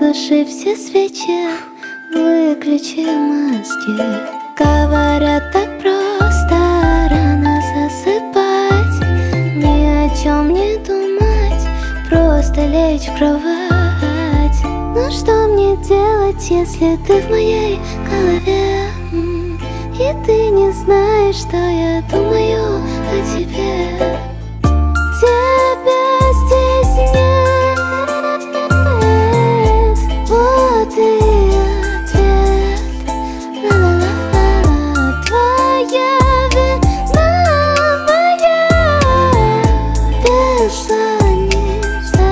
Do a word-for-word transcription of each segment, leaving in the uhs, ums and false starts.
Потуши все свечи, выключи мозги. Говорят, так просто рано засыпать, ни о чем не думать, просто лечь в кровать. Но что мне делать, если ты в моей голове? И ты не знаешь, что я думаю о тебе. Тебя здесь нет, вот и ответ. Ла-ла-ла-ла, твоя вина моя бессонница.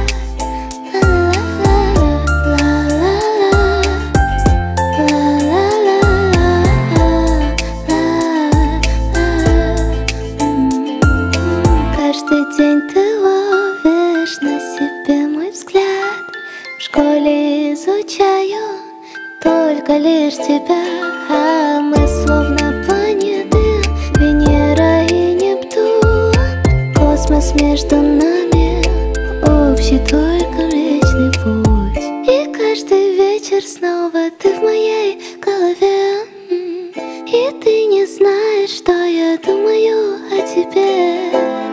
Каждый день ты ловишь на себе мой взгляд. В школе изучаю только лишь тебя, а мы словно планеты Венера и Нептун. Космос между нами, общий только Млечный Путь. И каждый вечер снова ты в моей голове, и ты не знаешь, что я думаю о тебе.